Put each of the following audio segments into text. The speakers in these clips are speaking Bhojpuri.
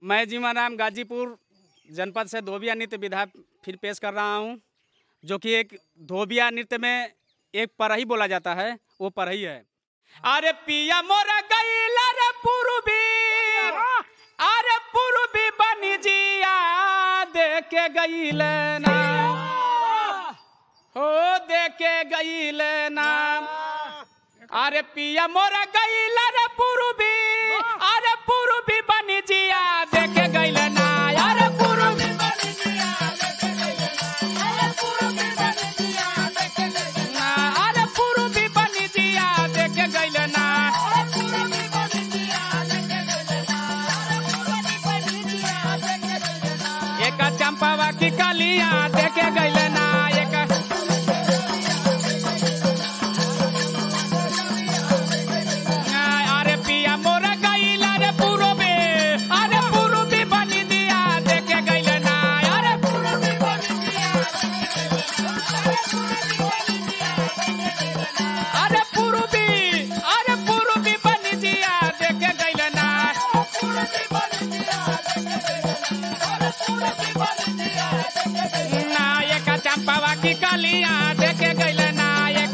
मैं जीवाराम गाजीपुर जनपद से धोबिया नृत्य विधा फिर पेश कर रहा हूँ, जो कि एक धोबिया नृत्य में एक परही बोला जाता है, वो परही है। अरे पिया मोरा गईला रे पूर्वी, अरे पूर्वी बनी जिया देके गईले ना, हो देके गईले ना। अरे पिया मोरा गईला रे पूर्वी, अरे पूर्वी बनी जिया देके गईले ना। अरे पूर्वी बनी जिया देके गईले ना, अरे पूर्वी बनी जिया देके गईले ना, अरे पूर्वी बनी जिया देके गईले ना, अरे पूर्वी बनी जिया देके गईले ना, अरे पूर्वी बनी जिया देके गईले ना। एक चंपावा की कलिया देके गईले ना, एक चंपावा की कलिया देके गईले ना, एक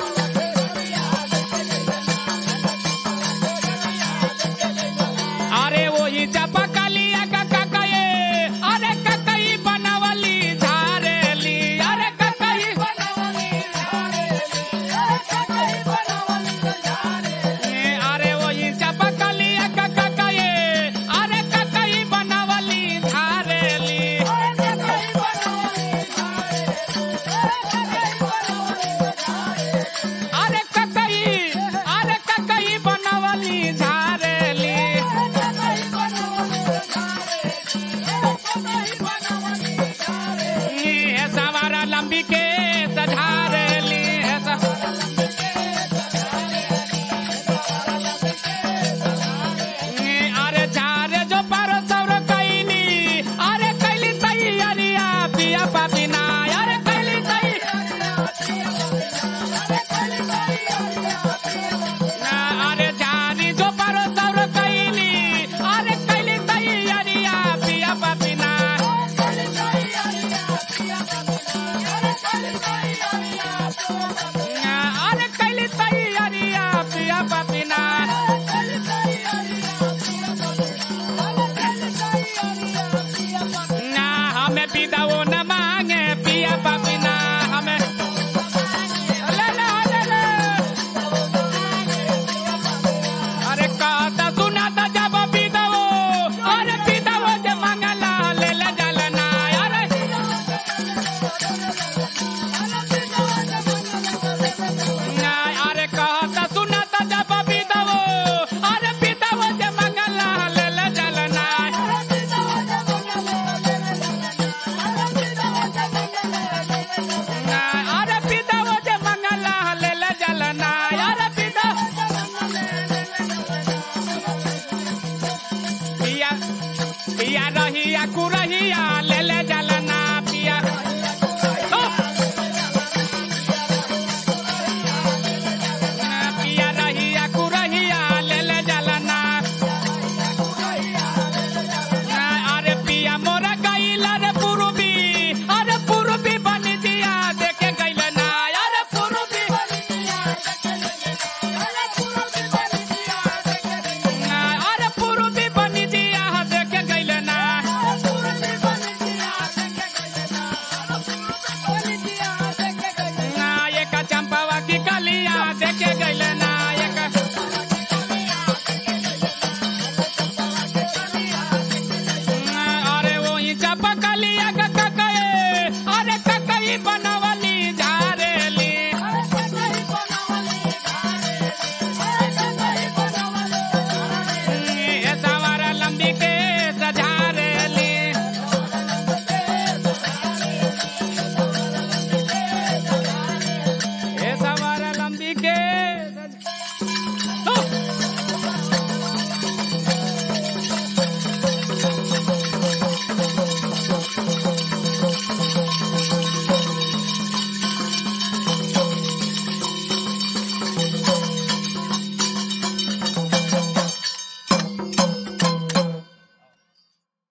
अरे वही चंपा कलिया का ककई, अरे ककई बनावली झारेली, अरे ककई बनावली झारेली, अरे ककई बनावली झारेली। अरे वही चंपा कलिया का ककई, अरे ककई बनावली झारेली, अरे ककई बनावली झारेली। सवारा लंबी के सधारेली, अरे झारे जो पर सौर कैली, अरे कैली तैयारिया पिया पापिना, अरे कैली अरे झारी जो पर सौर कैली, अरे कैली तैयारिया पिया पापिना, अरे कैली तैयारिया पिया पापिना। ना हमें पीता वो न मांगे पिया पापिना, हमें ले ले ले ले। अरे कहता सुनाता जब पीता वो, अरे पीता वो जब मंगला ले ले जलना, अरे अरे कहता सुनाता जब पीता वो, अरे पीता वो जब मंगला ले ले जलना। अरे पिता वो जे मंगला ले ले जलना, अरे पिता पिया पिया रहिया कुरहिया